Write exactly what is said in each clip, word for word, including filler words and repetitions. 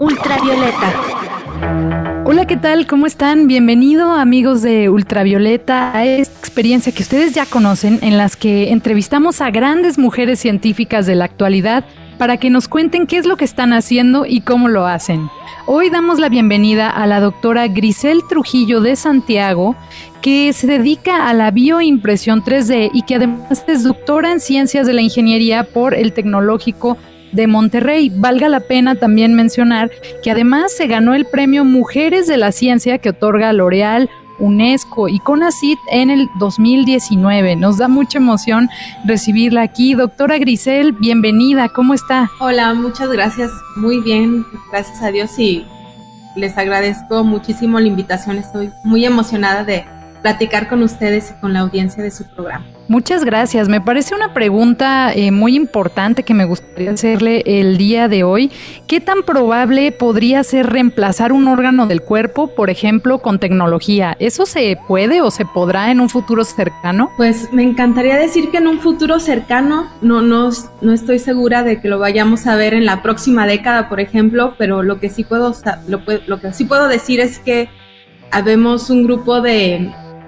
Ultravioleta. Hola, ¿qué tal? ¿Cómo están? Bienvenido, amigos de Ultravioleta, a esta experiencia que ustedes ya conocen, en las que entrevistamos a grandes mujeres científicas de la actualidad para que nos cuenten qué es lo que están haciendo y cómo lo hacen. Hoy damos la bienvenida a la doctora Grisel Trujillo de Santiago, que se dedica a la bioimpresión tres D y que además es doctora en Ciencias de la Ingeniería por el Tecnológico de Monterrey. Valga la pena también mencionar que además se ganó el premio Mujeres de la Ciencia que otorga L'Oréal, UNESCO y CONACYT en el dos mil diecinueve. Nos da mucha emoción recibirla aquí. Doctora Grisel, bienvenida, ¿cómo está? Hola, muchas gracias, muy bien, gracias a Dios, y les agradezco muchísimo la invitación. Estoy muy emocionada de platicar con ustedes y con la audiencia de su programa. Muchas gracias. Me parece una pregunta eh, muy importante que me gustaría hacerle el día de hoy. ¿Qué tan probable podría ser reemplazar un órgano del cuerpo, por ejemplo, con tecnología? ¿Eso se puede o se podrá en un futuro cercano? Pues me encantaría decir que en un futuro cercano, no, no, no estoy segura de que lo vayamos a ver en la próxima década, por ejemplo, pero lo que sí puedo, lo, lo que sí puedo decir es que habemos un grupo de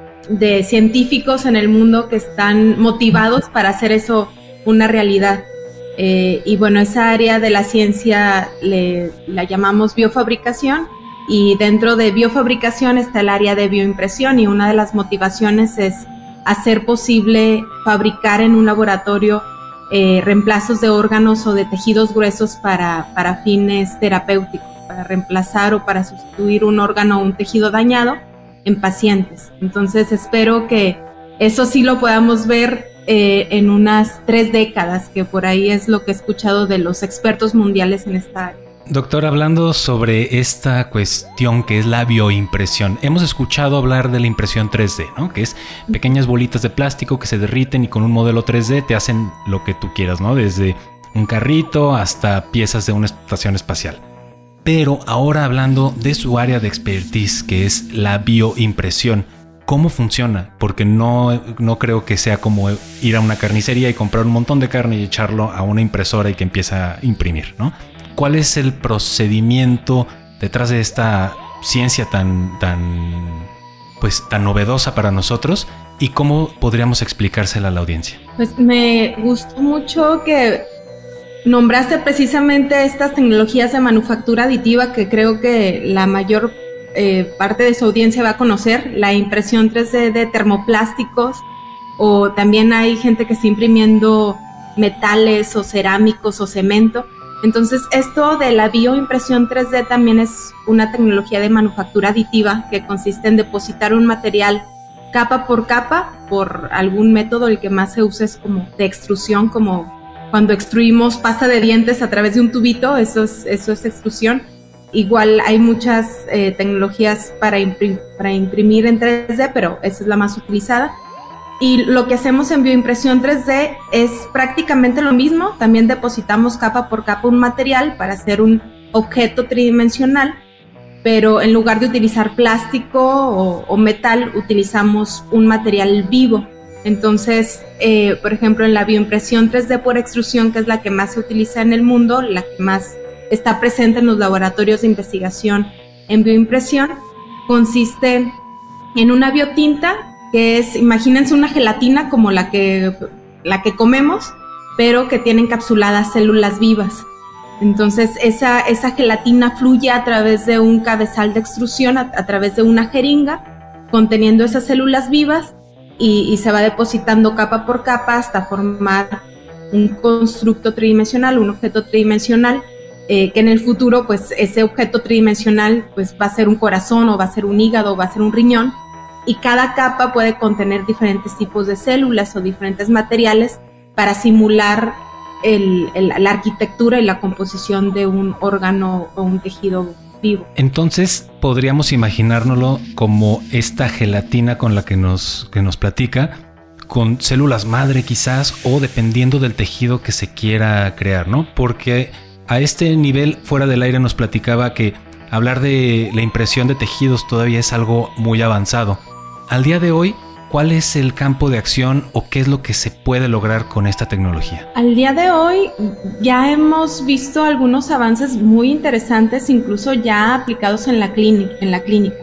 de científicos en el mundo que están motivados para hacer eso una realidad. Eh, y bueno, esa área de la ciencia le, la llamamos biofabricación, y dentro de biofabricación está el área de bioimpresión, y una de las motivaciones es hacer posible fabricar en un laboratorio eh, reemplazos de órganos o de tejidos gruesos para, para fines terapéuticos, para reemplazar o para sustituir un órgano o un tejido dañado en pacientes. Entonces espero que eso sí lo podamos ver eh, en unas tres décadas, que por ahí es lo que he escuchado de los expertos mundiales en esta área. Doctor, hablando sobre esta cuestión que es la bioimpresión, hemos escuchado hablar de la impresión tres D, ¿no? Que es pequeñas bolitas de plástico que se derriten y con un modelo tres D te hacen lo que tú quieras, ¿no? Desde un carrito hasta piezas de una estación espacial. Pero ahora hablando de su área de expertise, que es la bioimpresión, ¿cómo funciona? Porque no, no creo que sea como ir a una carnicería y comprar un montón de carne y echarlo a una impresora y que empiece a imprimir, ¿no? ¿Cuál es el procedimiento detrás de esta ciencia tan, tan, pues, tan novedosa para nosotros? ¿Y cómo podríamos explicársela a la audiencia? Pues me gustó mucho que nombraste precisamente estas tecnologías de manufactura aditiva, que creo que la mayor eh, parte de su audiencia va a conocer, la impresión tres D de termoplásticos, o también hay gente que está imprimiendo metales o cerámicos o cemento. Entonces esto de la bioimpresión tres D también es una tecnología de manufactura aditiva que consiste en depositar un material capa por capa por algún método. El que más se usa es como de extrusión, como cuando extruimos pasta de dientes a través de un tubito, eso es, eso es extrusión. Igual hay muchas eh, tecnologías para, imprim- para imprimir en tres D, pero esa es la más utilizada. Y lo que hacemos en bioimpresión tres D es prácticamente lo mismo. También depositamos capa por capa un material para hacer un objeto tridimensional, pero en lugar de utilizar plástico o, o metal, utilizamos un material vivo. Entonces, eh, por ejemplo, en la bioimpresión tres D por extrusión, que es la que más se utiliza en el mundo, la que más está presente en los laboratorios de investigación en bioimpresión, consiste en una biotinta, que es, imagínense una gelatina como la que, la que comemos, pero que tiene encapsuladas células vivas. Entonces, esa, esa gelatina fluye a través de un cabezal de extrusión, a, a través de una jeringa, conteniendo esas células vivas, Y, y se va depositando capa por capa hasta formar un constructo tridimensional, un objeto tridimensional, eh, que en el futuro, pues, ese objeto tridimensional, pues, va a ser un corazón, o va a ser un hígado, o va a ser un riñón, y cada capa puede contener diferentes tipos de células o diferentes materiales para simular el, el, la arquitectura y la composición de un órgano o un tejido vivo. Entonces podríamos imaginárnoslo como esta gelatina con la que nos, que nos platica, con células madre quizás, o dependiendo del tejido que se quiera crear, ¿no? Porque a este nivel, fuera del aire, nos platicaba que hablar de la impresión de tejidos todavía es algo muy avanzado. Al día de hoy, ¿cuál es el campo de acción o qué es lo que se puede lograr con esta tecnología? Al día de hoy ya hemos visto algunos avances muy interesantes, incluso ya aplicados en la clínica. En la clínica.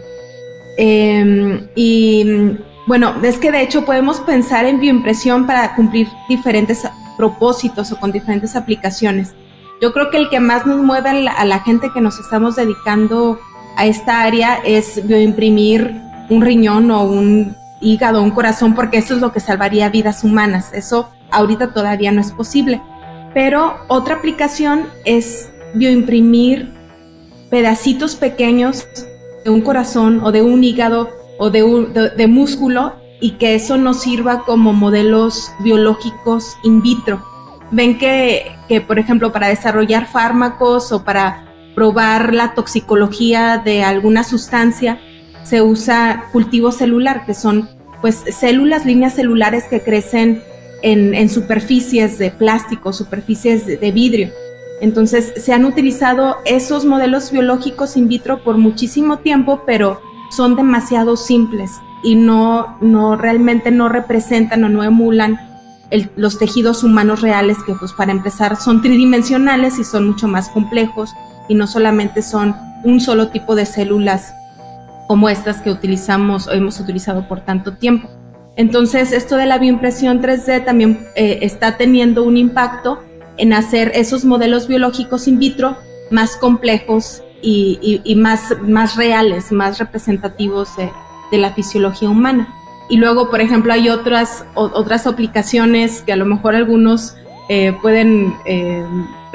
Eh, y bueno, es que de hecho podemos pensar en bioimpresión para cumplir diferentes propósitos o con diferentes aplicaciones. Yo creo que el que más nos mueve a la, a la gente que nos estamos dedicando a esta área es bioimprimir un riñón o un hígado o un corazón, porque eso es lo que salvaría vidas humanas. Eso ahorita todavía no es posible. Pero otra aplicación es bioimprimir pedacitos pequeños de un corazón o de un hígado o de, un, de, de músculo, y que eso nos sirva como modelos biológicos in vitro. Ven que, que, por ejemplo, para desarrollar fármacos o para probar la toxicología de alguna sustancia, se usa cultivo celular, que son pues células, líneas celulares que crecen en, en superficies de plástico, superficies de, de vidrio. Entonces se han utilizado esos modelos biológicos in vitro por muchísimo tiempo, pero son demasiado simples y no, no realmente no representan o no emulan el, los tejidos humanos reales, que pues para empezar son tridimensionales y son mucho más complejos, y no solamente son un solo tipo de células como estas que utilizamos o hemos utilizado por tanto tiempo. Entonces esto de la bioimpresión tres D también eh, está teniendo un impacto en hacer esos modelos biológicos in vitro más complejos y, y, y más, más reales, más representativos de, de la fisiología humana. Y luego, por ejemplo, hay otras, o, otras aplicaciones que a lo mejor algunos eh, pueden eh,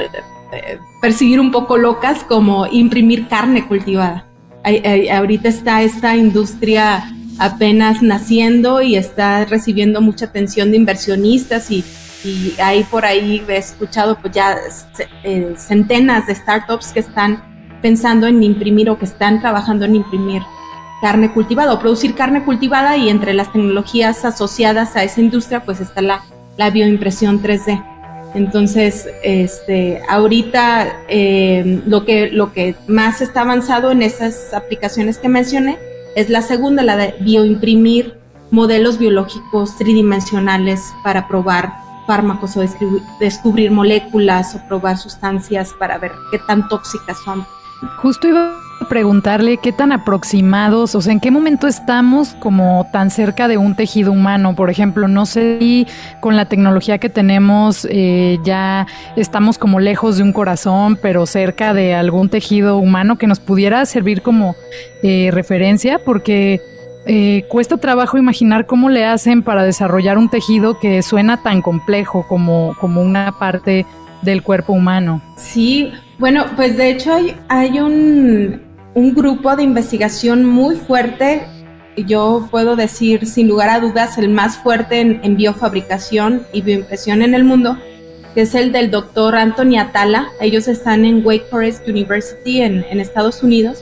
percibir un poco locas, como imprimir carne cultivada. Hay, hay, ahorita está esta industria apenas naciendo y está recibiendo mucha atención de inversionistas, y y hay por ahí, he escuchado pues ya eh, centenas de startups que están pensando en imprimir o que están trabajando en imprimir carne cultivada o producir carne cultivada, y entre las tecnologías asociadas a esa industria pues está la, la bioimpresión tres D. Entonces, este, ahorita eh, lo, que, lo que más está avanzado en esas aplicaciones que mencioné es la segunda, la de bioimprimir modelos biológicos tridimensionales para probar fármacos o descubrir, descubrir moléculas o probar sustancias para ver qué tan tóxicas son. Justo iba a preguntarle qué tan aproximados, o sea, en qué momento estamos como tan cerca de un tejido humano. Por ejemplo, no sé si con la tecnología que tenemos eh, ya estamos como lejos de un corazón, pero cerca de algún tejido humano que nos pudiera servir como eh, referencia, porque Eh, cuesta trabajo imaginar cómo le hacen para desarrollar un tejido que suena tan complejo como, como una parte del cuerpo humano. Sí, bueno, pues de hecho hay, hay un, un grupo de investigación muy fuerte, yo puedo decir sin lugar a dudas el más fuerte en, en biofabricación y bioimpresión en el mundo, que es el del doctor Anthony Atala. Ellos están en Wake Forest University en, en Estados Unidos.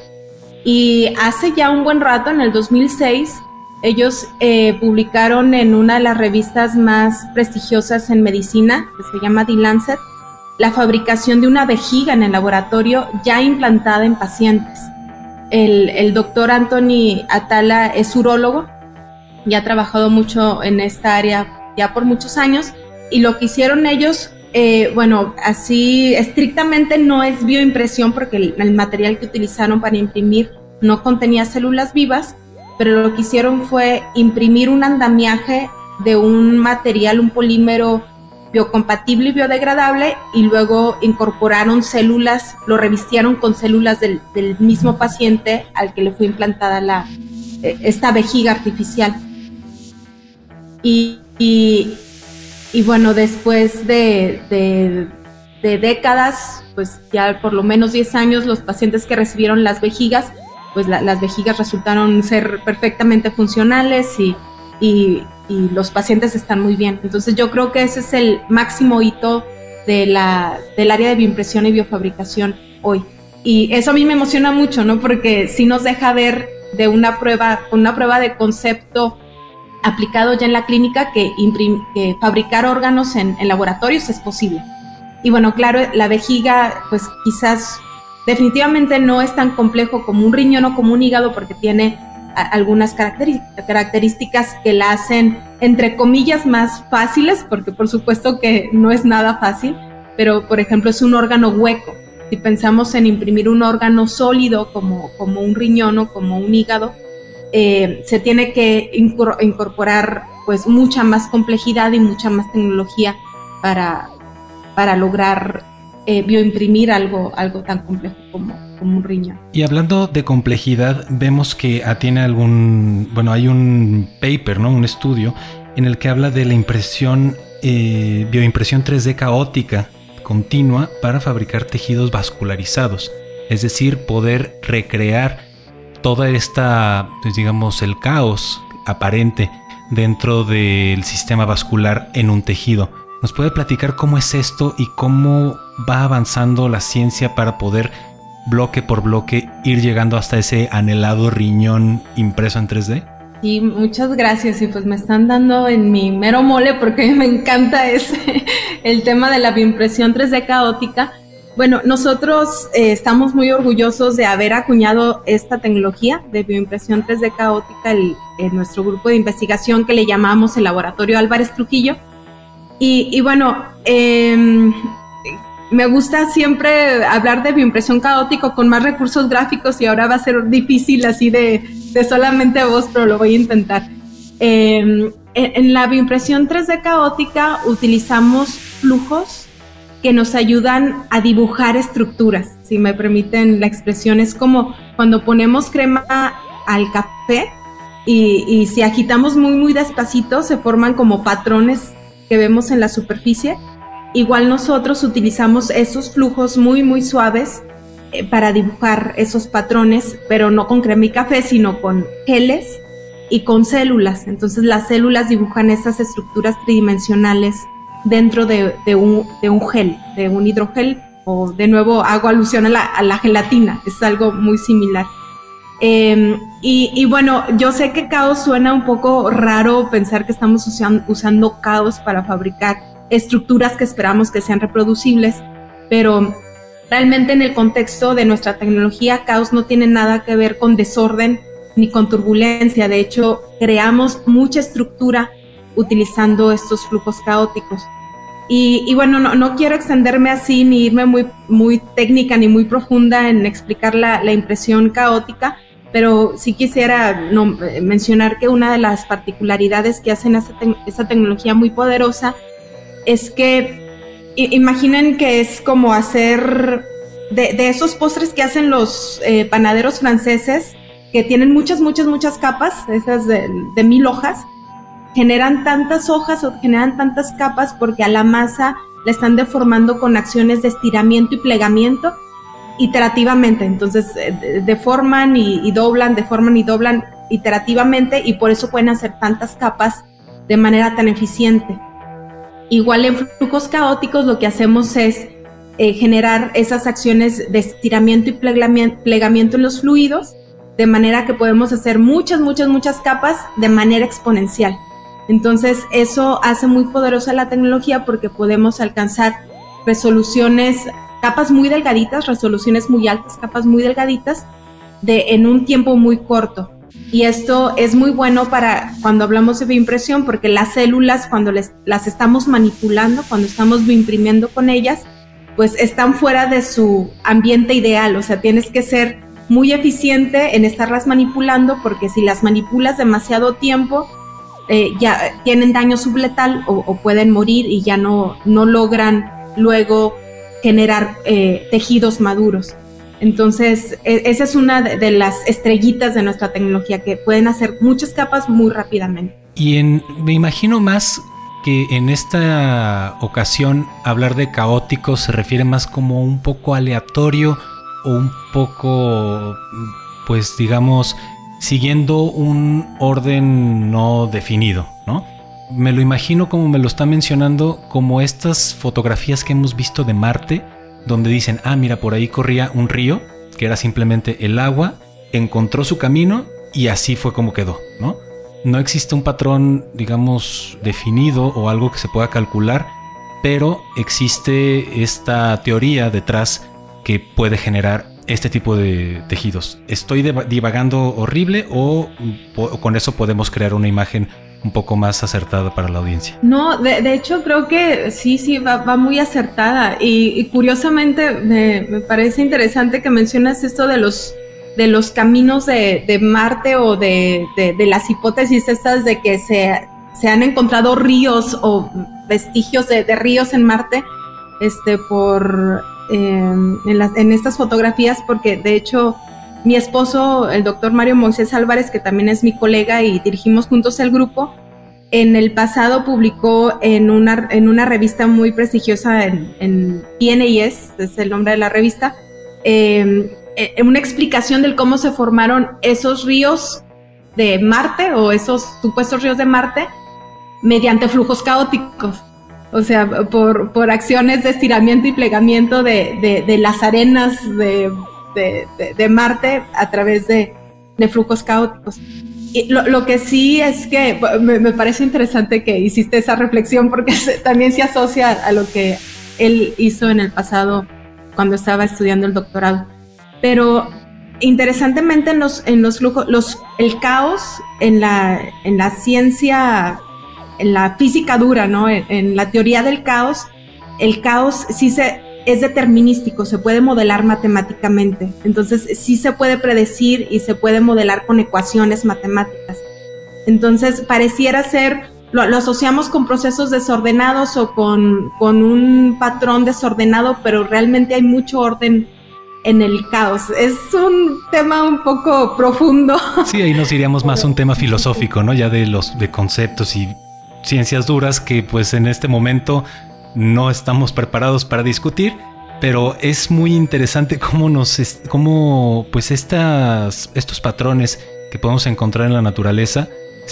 Y hace ya un buen rato, en el dos mil seis, ellos eh, publicaron en una de las revistas más prestigiosas en medicina, que se llama The Lancet, la fabricación de una vejiga en el laboratorio ya implantada en pacientes. El, el doctor Anthony Atala es urólogo y ha trabajado mucho en esta área ya por muchos años, y lo que hicieron ellos, eh, bueno, así estrictamente no es bioimpresión, porque el, el material que utilizaron para imprimir no contenía células vivas, pero lo que hicieron fue imprimir un andamiaje de un material, un polímero biocompatible y biodegradable, y luego incorporaron células, lo revistieron con células del, del mismo paciente al que le fue implantada la, esta vejiga artificial. Y, y, y bueno, después de, de, de décadas, pues ya por lo menos diez años, los pacientes que recibieron las vejigas, pues la, las vejigas resultaron ser perfectamente funcionales, y, y, y los pacientes están muy bien. Entonces yo creo que ese es el máximo hito de la, del área de bioimpresión y biofabricación hoy. Y eso a mí me emociona mucho, ¿no? Porque sí nos deja ver de una prueba, una prueba de concepto aplicado ya en la clínica, que, imprim, que fabricar órganos en, en laboratorios es posible. Y bueno, claro, la vejiga, pues quizás definitivamente no es tan complejo como un riñón o como un hígado, porque tiene a, algunas caracteri- características que la hacen, entre comillas, más fáciles, porque por supuesto que no es nada fácil, pero por ejemplo es un órgano hueco. Si pensamos en imprimir un órgano sólido como, como un riñón o como un hígado, eh, se tiene que incor- incorporar pues mucha más complejidad y mucha más tecnología para, para lograr eh, bioimprimir algo, algo tan complejo como, como un riñón. Y hablando de complejidad, vemos que tiene algún, bueno, hay un paper, ¿no? Un estudio en el que habla de la impresión, eh, bioimpresión tres D caótica continua para fabricar tejidos vascularizados, es decir, poder recrear toda esta, pues digamos, el caos aparente dentro del sistema vascular en un tejido. ¿Nos puede platicar cómo es esto y cómo va avanzando la ciencia para poder bloque por bloque ir llegando hasta ese anhelado riñón impreso en tres D? Sí, muchas gracias, y pues me están dando en mi mero mole porque me encanta ese, el tema de la bioimpresión tres D caótica. Bueno, nosotros eh, estamos muy orgullosos de haber acuñado esta tecnología de bioimpresión tres D caótica el, en nuestro grupo de investigación que le llamamos el Laboratorio Álvarez Trujillo. Y, y bueno, eh, me gusta siempre hablar de bioimpresión caótica con más recursos gráficos, y ahora va a ser difícil así de, de solamente voz, pero lo voy a intentar. Eh, en, en la bioimpresión tres D caótica utilizamos flujos que nos ayudan a dibujar estructuras, si me permiten la expresión. Es como cuando ponemos crema al café y, y si agitamos muy muy despacito se forman como patrones que vemos en la superficie. Igual nosotros utilizamos esos flujos muy muy suaves eh, para dibujar esos patrones, pero no con crema y café, sino con geles y con células. Entonces las células dibujan esas estructuras tridimensionales dentro de, de, un, de un gel, de un hidrogel, o de nuevo hago alusión a la, a la gelatina, es algo muy similar. Eh, y, y bueno, yo sé que caos suena un poco raro pensar que estamos usan, usando caos para fabricar estructuras que esperamos que sean reproducibles, pero realmente en el contexto de nuestra tecnología, caos no tiene nada que ver con desorden ni con turbulencia. De hecho, creamos mucha estructura utilizando estos flujos caóticos. Y, y bueno, no, no quiero extenderme así ni irme muy, muy técnica ni muy profunda en explicar la, la impresión caótica, pero sí quisiera no, mencionar que una de las particularidades que hacen esta, te- esta tecnología muy poderosa es que i- imaginen que es como hacer de, de esos postres que hacen los eh, panaderos franceses, que tienen muchas, muchas, muchas capas, esas de, de mil hojas. Generan tantas hojas o generan tantas capas porque a la masa la están deformando con acciones de estiramiento y plegamiento iterativamente. Entonces eh, deforman y, y doblan, deforman y doblan iterativamente, y por eso pueden hacer tantas capas de manera tan eficiente. Igual en flujos caóticos lo que hacemos es eh, generar esas acciones de estiramiento y plegamiento, plegamiento en los fluidos, de manera que podemos hacer muchas, muchas, muchas capas de manera exponencial. Entonces eso hace muy poderosa la tecnología porque podemos alcanzar resoluciones, capas muy delgaditas, resoluciones muy altas, capas muy delgaditas de, en un tiempo muy corto. Y esto es muy bueno para cuando hablamos de bioimpresión, porque las células, cuando les, las estamos manipulando, cuando estamos bioimprimiendo con ellas, pues están fuera de su ambiente ideal. O sea, tienes que ser muy eficiente en estarlas manipulando, porque si las manipulas demasiado tiempo, Eh, ya tienen daño subletal o, o pueden morir y ya no, no logran luego generar eh, tejidos maduros. Entonces, e- esa es una de, de las estrellitas de nuestra tecnología, que pueden hacer muchas capas muy rápidamente. Y en, me imagino más que en esta ocasión hablar de caótico se refiere más como un poco aleatorio o un poco, pues digamos, siguiendo un orden no definido, ¿no? Me lo imagino, como me lo está mencionando, como estas fotografías que hemos visto de Marte, donde dicen, ah, mira, por ahí corría un río, que era simplemente el agua, encontró su camino y así fue como quedó, ¿no? No existe un patrón, digamos, definido o algo que se pueda calcular, pero existe esta teoría detrás que puede generar este tipo de tejidos. ¿Estoy divagando horrible o, o con eso podemos crear una imagen un poco más acertada para la audiencia? No, de, de hecho creo que sí, sí, va, va muy acertada y, y curiosamente me, me parece interesante que mencionas esto de los, de los caminos de, de Marte o de, de, de las hipótesis estas de que se, se han encontrado ríos o vestigios de, de ríos en Marte este, por, eh, en, las, en estas fotografías, porque de hecho mi esposo, el doctor Mario Moisés Álvarez, que también es mi colega y dirigimos juntos el grupo, en el pasado publicó en una, en una revista muy prestigiosa en, en P N A S, es el nombre de la revista, eh, eh, una explicación del cómo se formaron esos ríos de Marte o esos supuestos ríos de Marte mediante flujos caóticos. O sea, por, por acciones de estiramiento y plegamiento de, de, de las arenas de... De, de, de Marte a través de, de flujos caóticos. Y lo, lo que sí es que me, me parece interesante que hiciste esa reflexión porque se, también se asocia a lo que él hizo en el pasado cuando estaba estudiando el doctorado. Pero interesantemente en los, en los flujos, los, el caos en la, en la ciencia, en la física dura, ¿no? En, en la teoría del caos, el caos sí se... es determinístico, se puede modelar matemáticamente. Entonces, sí se puede predecir y se puede modelar con ecuaciones matemáticas. Entonces, pareciera ser, lo, lo asociamos con procesos desordenados o con, con un patrón desordenado, pero realmente hay mucho orden en el caos. Es un tema un poco profundo. Sí, ahí nos iríamos más a un tema filosófico, ¿no? Ya de los de conceptos y ciencias duras que, pues, en este momento no estamos preparados para discutir, pero es muy interesante cómo nos, cómo pues estas, estos patrones que podemos encontrar en la naturaleza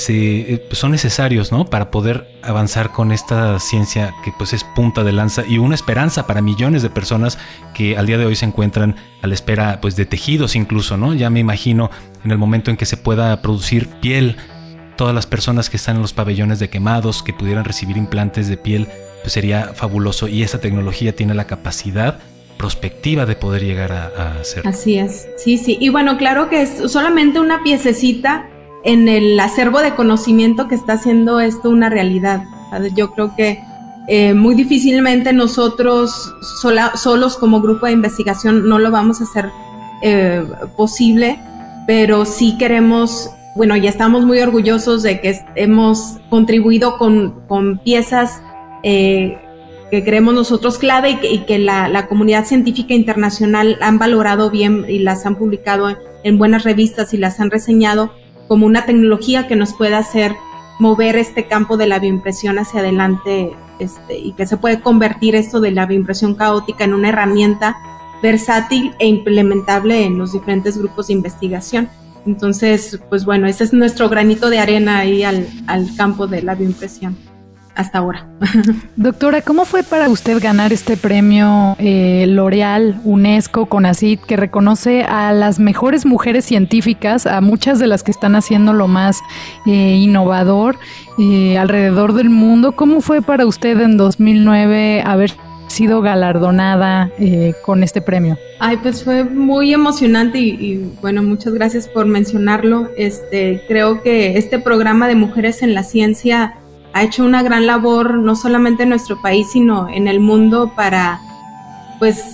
se, pues son necesarios, ¿no? Para poder avanzar con esta ciencia que pues es punta de lanza y una esperanza para millones de personas que al día de hoy se encuentran a la espera pues de tejidos incluso, ¿no? Ya me imagino en el momento en que se pueda producir piel, todas las personas que están en los pabellones de quemados que pudieran recibir implantes de piel, pues sería fabuloso, y esta tecnología tiene la capacidad prospectiva de poder llegar a, a hacerlo. Así es, sí, sí. Y bueno, claro que es solamente una piececita en el acervo de conocimiento que está haciendo esto una realidad. Yo creo que eh, muy difícilmente nosotros sola, solos como grupo de investigación no lo vamos a hacer eh, posible, pero sí queremos, bueno, ya estamos muy orgullosos de que hemos contribuido con, con piezas Eh, que creemos nosotros clave y que, y que la, la comunidad científica internacional han valorado bien y las han publicado en, en buenas revistas y las han reseñado como una tecnología que nos puede hacer mover este campo de la bioimpresión hacia adelante, este, y que se puede convertir esto de la bioimpresión caótica en una herramienta versátil e implementable en los diferentes grupos de investigación. Entonces, pues bueno, ese es nuestro granito de arena ahí al, al campo de la bioimpresión hasta ahora. Doctora, ¿cómo fue para usted ganar este premio eh, L'Oréal, UNESCO, CONACYT, que reconoce a las mejores mujeres científicas, a muchas de las que están haciendo lo más eh, innovador eh, alrededor del mundo? ¿Cómo fue para usted en dos mil nueve haber sido galardonada eh, con este premio? Ay, pues fue muy emocionante y, y bueno, muchas gracias por mencionarlo. Este, creo que este programa de Mujeres en la Ciencia ha hecho una gran labor, no solamente en nuestro país, sino en el mundo, para pues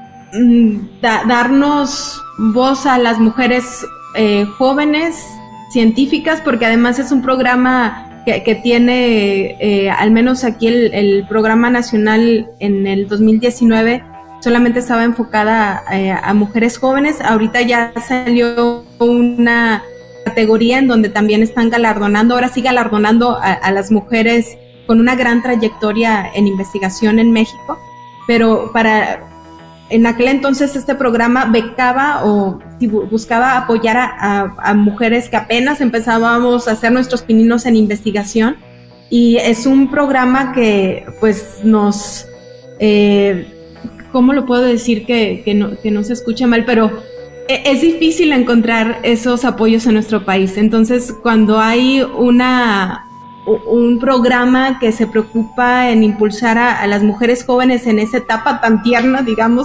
da, darnos voz a las mujeres eh, jóvenes, científicas, porque además es un programa que, que tiene, eh, al menos aquí el, el programa nacional en el dos mil diecinueve, solamente estaba enfocada eh, a mujeres jóvenes. Ahorita ya salió una categoría en donde también están galardonando, ahora sí galardonando a, a las mujeres con una gran trayectoria en investigación en México, pero para en aquel entonces este programa becaba o buscaba apoyar a, a, a mujeres que apenas empezábamos a hacer nuestros pininos en investigación, y es un programa que pues nos, eh, ¿cómo lo puedo decir que, que, no, que no se escuche mal? Pero es difícil encontrar esos apoyos en nuestro país. Entonces, cuando hay una, un programa que se preocupa en impulsar a, a las mujeres jóvenes en esa etapa tan tierna, digamos,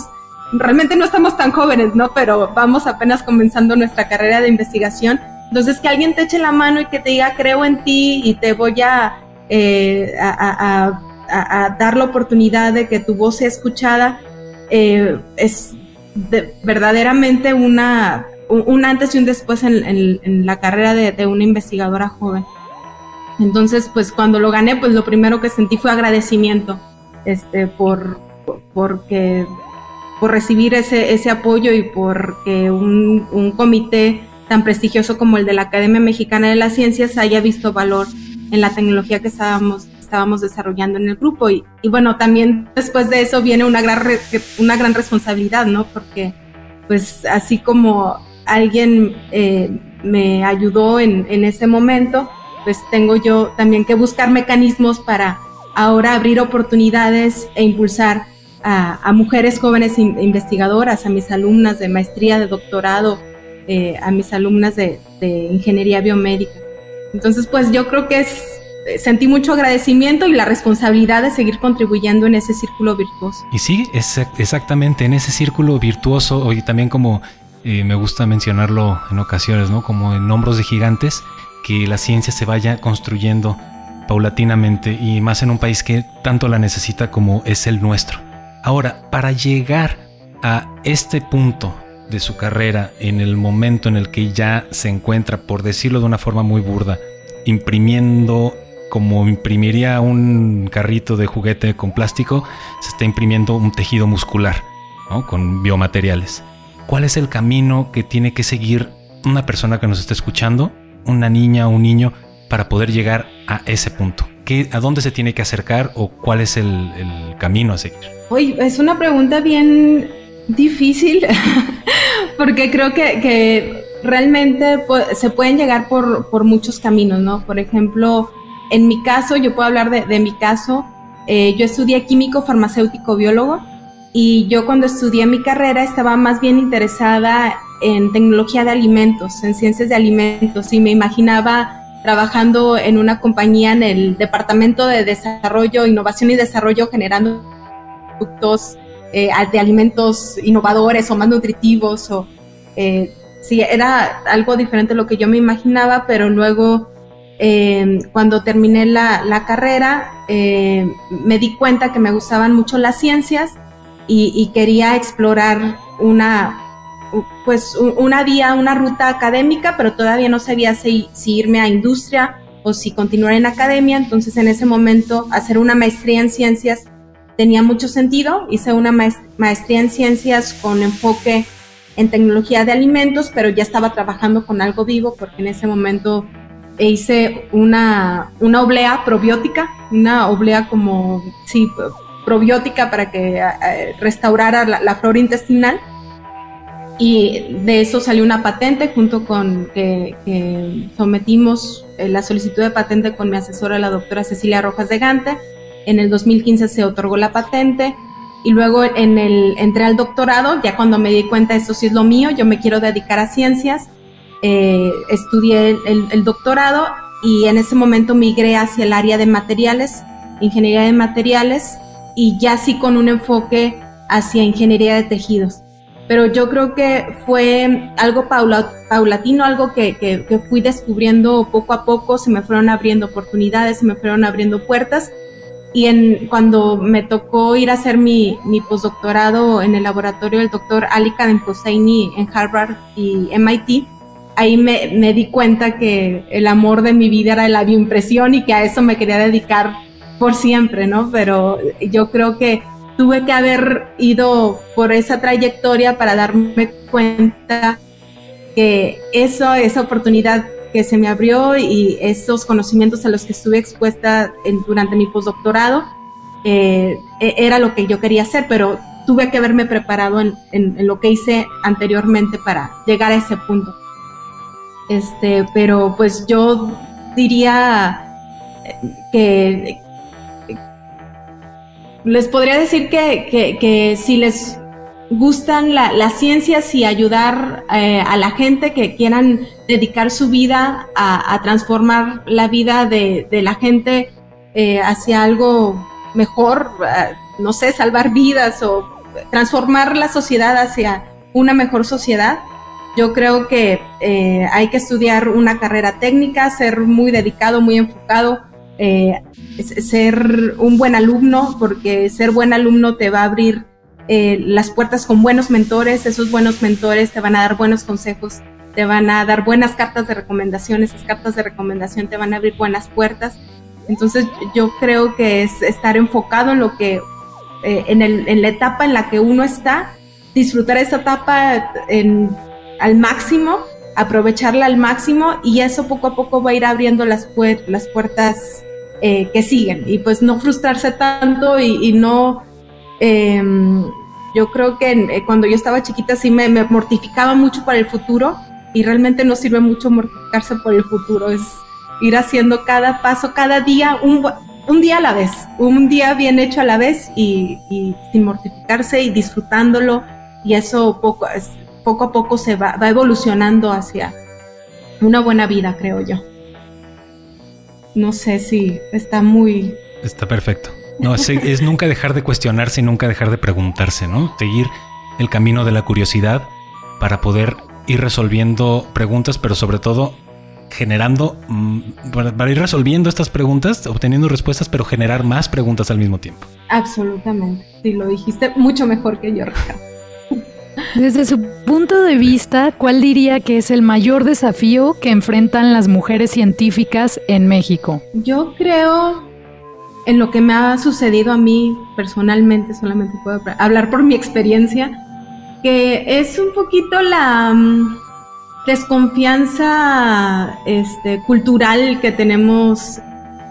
realmente no estamos tan jóvenes, ¿no? Pero vamos apenas comenzando nuestra carrera de investigación. Entonces, que alguien te eche la mano y que te diga, creo en ti y te voy a, eh, a, a, a, a dar la oportunidad de que tu voz sea escuchada, eh, es de, verdaderamente una, un antes y un después en, en, en la carrera de, de una investigadora joven. Entonces, pues cuando lo gané, pues lo primero que sentí fue agradecimiento este, por, por, porque, por recibir ese, ese apoyo y porque un, un comité tan prestigioso como el de la Academia Mexicana de las Ciencias haya visto valor en la tecnología que estábamos, estábamos desarrollando en el grupo. Y, y bueno, también después de eso viene una gran, re, una gran responsabilidad, ¿no? Porque pues así como alguien eh, me ayudó en, en ese momento, pues tengo yo también que buscar mecanismos para ahora abrir oportunidades e impulsar a, a mujeres jóvenes in, investigadoras, a mis alumnas de maestría, de doctorado, eh, a mis alumnas de, de ingeniería biomédica. Entonces, pues yo creo que es, sentí mucho agradecimiento y la responsabilidad de seguir contribuyendo en ese círculo virtuoso. Y sí, es exactamente en ese círculo virtuoso, y también como eh, me gusta mencionarlo en ocasiones, ¿no? Como en hombros de gigantes, que la ciencia se vaya construyendo paulatinamente y más en un país que tanto la necesita como es el nuestro. Ahora, para llegar a este punto de su carrera, en el momento en el que ya se encuentra, por decirlo de una forma muy burda, imprimiendo como imprimiría un carrito de juguete con plástico, se está imprimiendo un tejido muscular, ¿no? Con biomateriales. ¿Cuál es el camino que tiene que seguir una persona que nos está escuchando, una niña o un niño, para poder llegar a ese punto? ¿Qué, ¿A dónde se tiene que acercar o cuál es el, el camino a seguir? Uy, es una pregunta bien difícil porque creo que, que realmente se pueden llegar por, por muchos caminos, ¿no? Por ejemplo, en mi caso, yo puedo hablar de, de mi caso, eh, yo estudié químico farmacéutico biólogo y yo cuando estudié mi carrera estaba más bien interesada en tecnología de alimentos, en ciencias de alimentos, y me imaginaba trabajando en una compañía en el departamento de desarrollo, innovación y desarrollo, generando productos eh, de alimentos innovadores o más nutritivos. O, eh, sí, era algo diferente de lo que yo me imaginaba, pero luego eh, cuando terminé la, la carrera eh, me di cuenta que me gustaban mucho las ciencias y, y quería explorar una pues una vía, una ruta académica, pero todavía no sabía si, si irme a industria o si continuar en academia. Entonces en ese momento hacer una maestría en ciencias tenía mucho sentido. Hice una maestría en ciencias con enfoque en tecnología de alimentos, pero ya estaba trabajando con algo vivo porque en ese momento hice una, una oblea probiótica, una oblea como, sí, probiótica para que eh, restaurara la, la flora intestinal. Y de eso salió una patente junto con que, que sometimos la solicitud de patente con mi asesora, la doctora Cecilia Rojas de Gante. En el dos mil quince se otorgó la patente y luego en el, entré al doctorado, ya cuando me di cuenta esto sí es lo mío, yo me quiero dedicar a ciencias. Eh, estudié el, el, el doctorado y en ese momento migré hacia el área de materiales, ingeniería de materiales, y ya sí con un enfoque hacia ingeniería de tejidos. Pero yo creo que fue algo paula, paulatino, algo que, que, que fui descubriendo poco a poco, se me fueron abriendo oportunidades, se me fueron abriendo puertas, y en, cuando me tocó ir a hacer mi, mi postdoctorado en el laboratorio del doctor Ali Kadem-Hosseini en Harvard y M I T, ahí me, me di cuenta que el amor de mi vida era la bioimpresión y que a eso me quería dedicar por siempre, ¿no? Pero yo creo que tuve que haber ido por esa trayectoria para darme cuenta que eso, esa oportunidad que se me abrió y esos conocimientos a los que estuve expuesta en, durante mi postdoctorado eh, era lo que yo quería hacer, pero tuve que haberme preparado en, en, en lo que hice anteriormente para llegar a ese punto. Este, pero pues yo diría que les podría decir que, que, que si les gustan la, las ciencias y ayudar eh, a la gente que quieran dedicar su vida a, a transformar la vida de, de la gente eh, hacia algo mejor, eh, no sé, salvar vidas o transformar la sociedad hacia una mejor sociedad, yo creo que eh, hay que estudiar una carrera técnica, ser muy dedicado, muy enfocado, eh, ser un buen alumno, porque ser buen alumno te va a abrir eh, las puertas con buenos mentores. Esos buenos mentores te van a dar buenos consejos, te van a dar buenas cartas de recomendación, esas cartas de recomendación te van a abrir buenas puertas. Entonces yo creo que es estar enfocado en lo que, eh, en, el, en la etapa en la que uno está, disfrutar esa etapa en, al máximo, aprovecharla al máximo, y eso poco a poco va a ir abriendo las, puer- las puertas eh, que siguen, y pues no frustrarse tanto y, y no... Eh, yo creo que eh, cuando yo estaba chiquita sí me, me mortificaba mucho para el futuro, y realmente no sirve mucho mortificarse por el futuro, es ir haciendo cada paso, cada día, un, un día a la vez, un día bien hecho a la vez, y, y sin mortificarse y disfrutándolo, y eso poco, es, poco a poco se va, va evolucionando hacia una buena vida, creo yo. No sé si está muy... Está perfecto. No, es, es nunca dejar de cuestionarse y nunca dejar de preguntarse, ¿no? Seguir el camino de la curiosidad para poder ir resolviendo preguntas, pero sobre todo generando, para, para ir resolviendo estas preguntas, obteniendo respuestas, pero generar más preguntas al mismo tiempo. Absolutamente. Sí, lo dijiste mucho mejor que yo, Ricardo. Desde su punto de vista, ¿cuál diría que es el mayor desafío que enfrentan las mujeres científicas en México? Yo creo, en lo que me ha sucedido a mí personalmente, solamente puedo hablar por mi experiencia, que es un poquito la um, desconfianza este, cultural que tenemos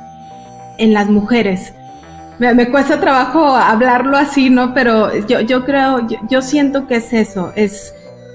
en las mujeres. Me, me cuesta trabajo hablarlo así, ¿no? Pero yo, yo creo, yo, yo siento que es eso, es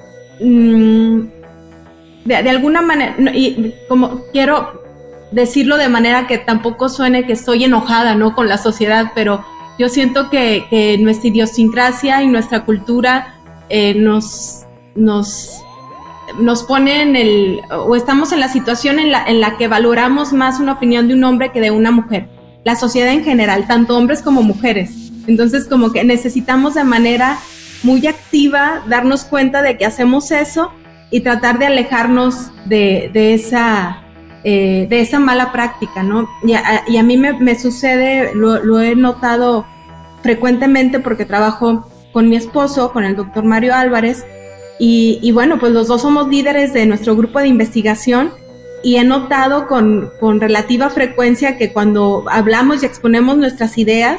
mmm, de, de alguna manera, y como quiero decirlo de manera que tampoco suene que estoy enojada, ¿no? Con la sociedad, pero yo siento que, que nuestra idiosincrasia y nuestra cultura eh, nos, nos, nos pone en el, o estamos en la situación en la, en la que valoramos más una opinión de un hombre que de una mujer. La sociedad en general, tanto hombres como mujeres. Entonces, como que necesitamos de manera muy activa darnos cuenta de que hacemos eso y tratar de alejarnos de, de, esa, eh, de esa mala práctica, ¿no? Y a, y a mí me, me sucede, lo, lo he notado frecuentemente porque trabajo con mi esposo, con el doctor Mario Álvarez, y, y bueno, pues los dos somos líderes de nuestro grupo de investigación. Y he notado con, con relativa frecuencia que cuando hablamos y exponemos nuestras ideas,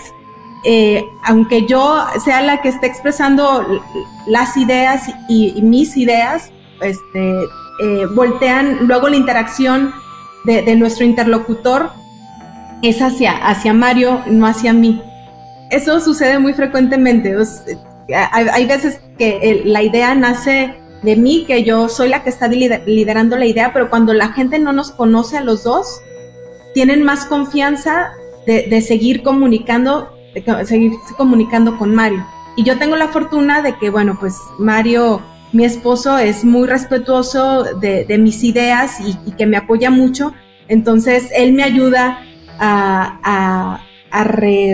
eh, aunque yo sea la que esté expresando las ideas y, y mis ideas, este, eh, voltean, luego la interacción de, de nuestro interlocutor es hacia, hacia Mario, no hacia mí. Eso sucede muy frecuentemente. O sea, hay, hay veces que el, la idea nace de mí, que yo soy la que está liderando la idea, pero cuando la gente no nos conoce a los dos, tienen más confianza de, de seguir comunicando, de seguir comunicando con Mario. Y yo tengo la fortuna de que, bueno, pues Mario, mi esposo, es muy respetuoso de, de mis ideas y, y que me apoya mucho. Entonces, él me ayuda a, a, a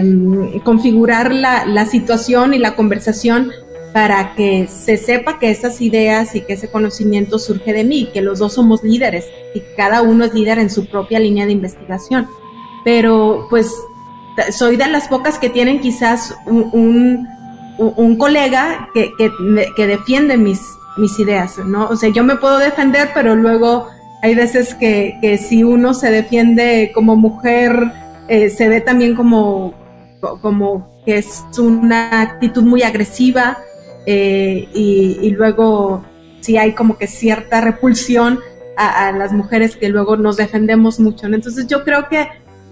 reconfigurar la, la situación y la conversación para que se sepa que esas ideas y que ese conocimiento surge de mí, que los dos somos líderes y cada uno es líder en su propia línea de investigación. Pero pues soy de las pocas que tienen quizás un, un, un colega que, que, que defiende mis, mis ideas, ¿no? O sea, yo me puedo defender, pero luego hay veces que, que si uno se defiende como mujer, eh, se ve también como, como que es una actitud muy agresiva. Eh, y, y luego sí hay como que cierta repulsión a, a las mujeres que luego nos defendemos mucho, ¿no? Entonces yo creo que,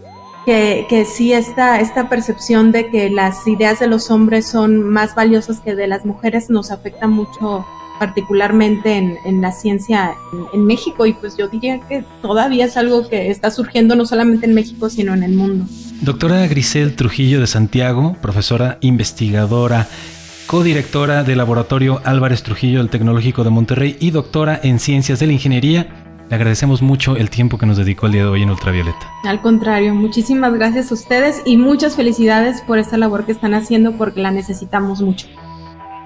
que, que sí esta, esta percepción de que las ideas de los hombres son más valiosas que de las mujeres nos afecta mucho, particularmente en, en la ciencia en, en México, y pues yo diría que todavía es algo que está surgiendo no solamente en México sino en el mundo. Doctora Grisel Trujillo de Santiago, profesora investigadora, codirectora del Laboratorio Álvarez Trujillo del Tecnológico de Monterrey y doctora en Ciencias de la Ingeniería. Le agradecemos mucho el tiempo que nos dedicó el día de hoy en Ultravioleta. Al contrario, muchísimas gracias a ustedes y muchas felicidades por esta labor que están haciendo porque la necesitamos mucho.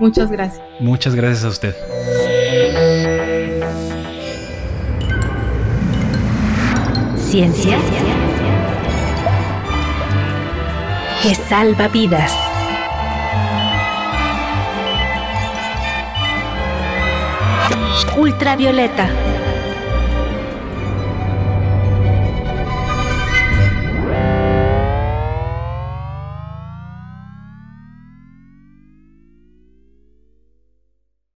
Muchas gracias. Muchas gracias a usted. Ciencia que salva vidas. Ultravioleta.